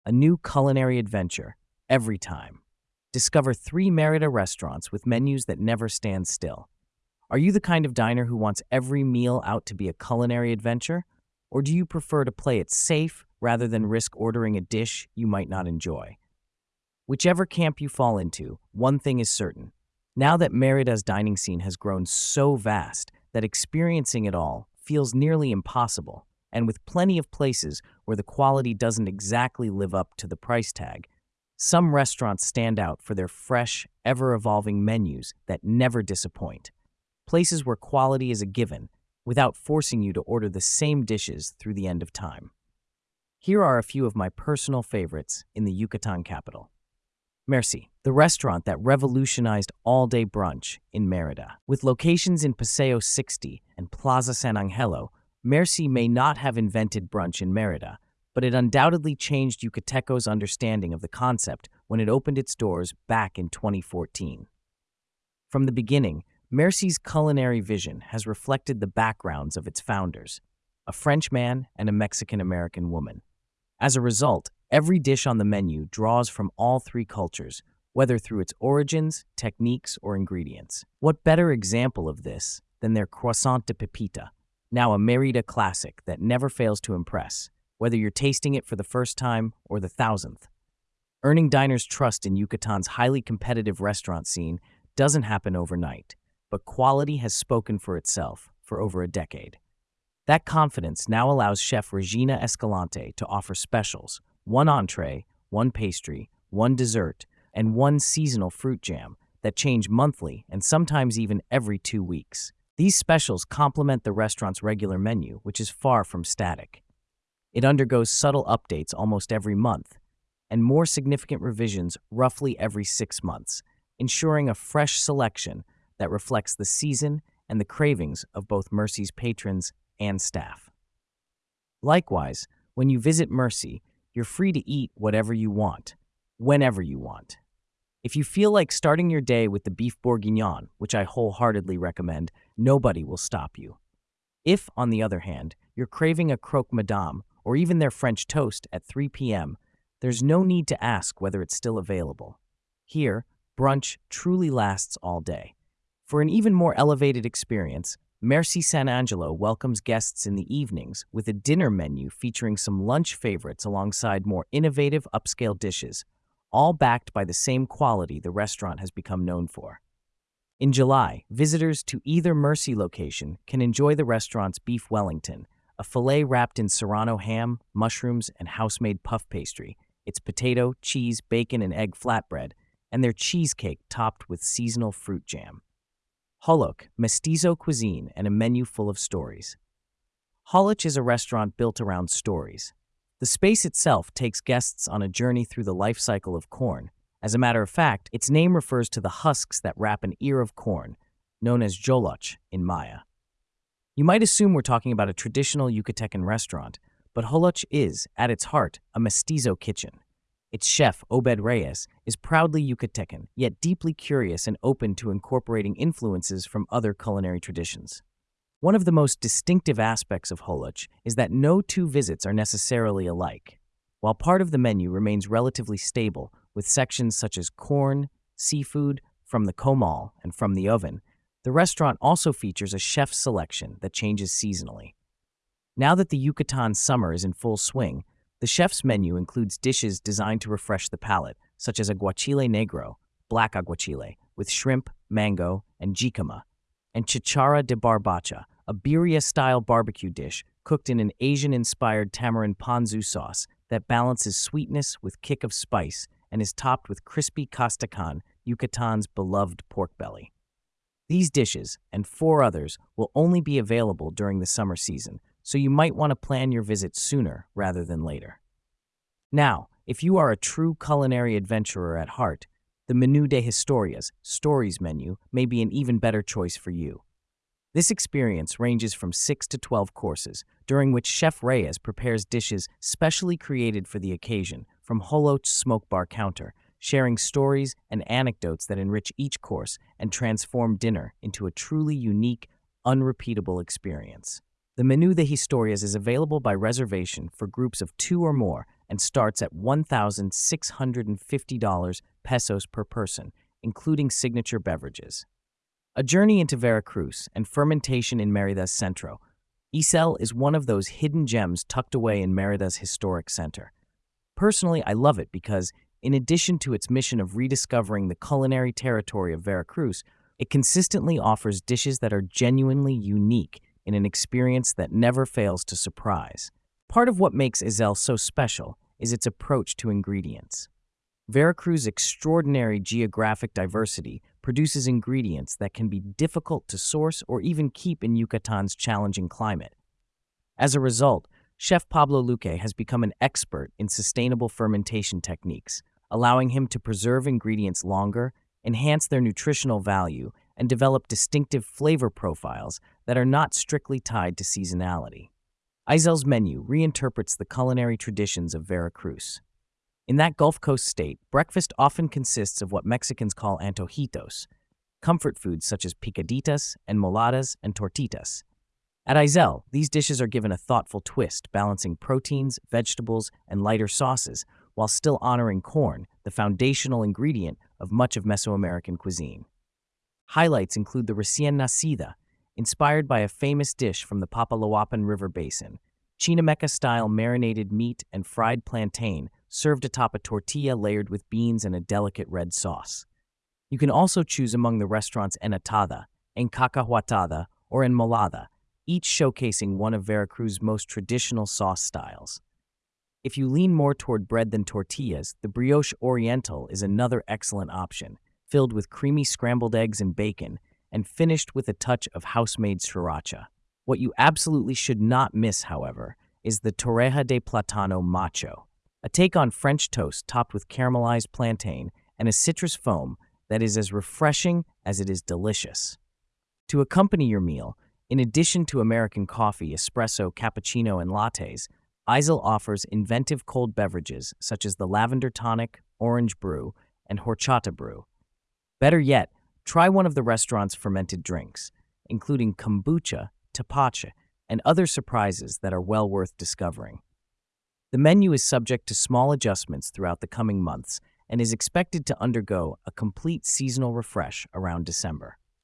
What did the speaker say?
a new culinary adventure every time. Discover 3 Merida restaurants with menus that never stand still. Are you the kind of diner who wants every meal out to be a culinary adventure? Or do you prefer to play it safe rather than risk ordering a dish you might not enjoy? Whichever camp you fall into, one thing is certain. Now that Merida's dining scene has grown so vast that experiencing it all feels nearly impossible, and with plenty of places where the quality doesn't exactly live up to the price tag, some restaurants stand out for their fresh, ever-evolving menus that never disappoint. Places where quality is a given without forcing you to order the same dishes through the end of time. Here are a few of my personal favorites in the Yucatan capital. Merci, the restaurant that revolutionized all-day brunch in Merida. With locations in Paseo 60 and Plaza San Angelo, Merci may not have invented brunch in Merida, but it undoubtedly changed Yucateco's understanding of the concept when it opened its doors back in 2014. From the beginning, Mercy's culinary vision has reflected the backgrounds of its founders, a French man and a Mexican-American woman. As a result, every dish on the menu draws from all three cultures, whether through its origins, techniques, or ingredients. What better example of this than their croissant de pepita, now a Merida classic that never fails to impress, whether you're tasting it for the first time or the thousandth. Earning diners' trust in Yucatan's highly competitive restaurant scene doesn't happen overnight, but quality has spoken for itself for over a decade. That confidence now allows Chef Regina Escalante to offer specials, one entree, one pastry, one dessert, and one seasonal fruit jam that change monthly and sometimes even every 2 weeks. These specials complement the restaurant's regular menu, which is far from static. It undergoes subtle updates almost every month, and more significant revisions roughly every 6 months, ensuring a fresh selection that reflects the season and the cravings of both Mercy's patrons and staff. Likewise, when you visit Mercy, you're free to eat whatever you want, whenever you want. If you feel like starting your day with the beef bourguignon, which I wholeheartedly recommend, nobody will stop you. If, on the other hand, you're craving a croque madame or even their French toast at 3 p.m., there's no need to ask whether it's still available. Here, brunch truly lasts all day. For an even more elevated experience, Merci San Angelo welcomes guests in the evenings with a dinner menu featuring some lunch favorites alongside more innovative upscale dishes, all backed by the same quality the restaurant has become known for. In July, visitors to either Mercy location can enjoy the restaurant's beef Wellington, a filet wrapped in Serrano ham, mushrooms, and house-made puff pastry, its potato, cheese, bacon, and egg flatbread, and their cheesecake topped with seasonal fruit jam. Holoch, mestizo cuisine and a menu full of stories. Holoch is a restaurant built around stories. The space itself takes guests on a journey through the life cycle of corn. As a matter of fact, its name refers to the husks that wrap an ear of corn, known as joloch in Maya. You might assume we're talking about a traditional Yucatecan restaurant, but Holoch is, at its heart, a mestizo kitchen. Its chef, Obed Reyes, is proudly Yucatecan, yet deeply curious and open to incorporating influences from other culinary traditions. One of the most distinctive aspects of Holoch is that no two visits are necessarily alike. While part of the menu remains relatively stable, with sections such as corn, seafood, from the comal, and from the oven, the restaurant also features a chef's selection that changes seasonally. Now that the Yucatan summer is in full swing, the chef's menu includes dishes designed to refresh the palate, such as aguachile negro, black aguachile, with shrimp, mango, and jicama, and chichara de barbacha, a birria-style barbecue dish cooked in an Asian-inspired tamarind ponzu sauce that balances sweetness with kick of spice and is topped with crispy castacan, Yucatan's beloved pork belly. These dishes, and 4 others, will only be available during the summer season, so you might want to plan your visit sooner rather than later. Now, if you are a true culinary adventurer at heart, the Menú de Historias, Stories menu, may be an even better choice for you. This experience ranges from 6 to 12 courses, during which Chef Reyes prepares dishes specially created for the occasion from Holoch's smoke bar counter, sharing stories and anecdotes that enrich each course and transform dinner into a truly unique, unrepeatable experience. The Menú de Historias is available by reservation for groups of 2 or more and starts at $1,650 pesos per person, including signature beverages. A journey into Veracruz and fermentation in Merida's Centro. Isel is one of those hidden gems tucked away in Merida's historic center. Personally, I love it because, in addition to its mission of rediscovering the culinary territory of Veracruz, it consistently offers dishes that are genuinely unique in an experience that never fails to surprise. Part of what makes Isel so special is its approach to ingredients. Veracruz's extraordinary geographic diversity produces ingredients that can be difficult to source or even keep in Yucatan's challenging climate. As a result, Chef Pablo Luque has become an expert in sustainable fermentation techniques, allowing him to preserve ingredients longer, enhance their nutritional value, and develop distinctive flavor profiles that are not strictly tied to seasonality. Isel's menu reinterprets the culinary traditions of Veracruz. In that Gulf Coast state, breakfast often consists of what Mexicans call antojitos, comfort foods such as picaditas and moladas and tortitas. At Isel, these dishes are given a thoughtful twist, balancing proteins, vegetables, and lighter sauces, while still honoring corn, the foundational ingredient of much of Mesoamerican cuisine. Highlights include the recién nacida, inspired by a famous dish from the Papalahuapan River Basin, Chinameca-style marinated meat and fried plantain served atop a tortilla layered with beans and a delicate red sauce. You can also choose among the restaurant's enlatada, encacahuatada, or enmolada, each showcasing one of Veracruz's most traditional sauce styles. If you lean more toward bread than tortillas, the brioche oriental is another excellent option, filled with creamy scrambled eggs and bacon, and finished with a touch of house-made sriracha. What you absolutely should not miss, however, is the torreja de plátano macho, a take on French toast topped with caramelized plantain and a citrus foam that is as refreshing as it is delicious. To accompany your meal, in addition to American coffee, espresso, cappuccino, and lattes, Isel offers inventive cold beverages such as the lavender tonic, orange brew, and horchata brew. Better yet, try one of the restaurant's fermented drinks, including kombucha, tepache, and other surprises that are well worth discovering. The menu is subject to small adjustments throughout the coming months and is expected to undergo a complete seasonal refresh around December.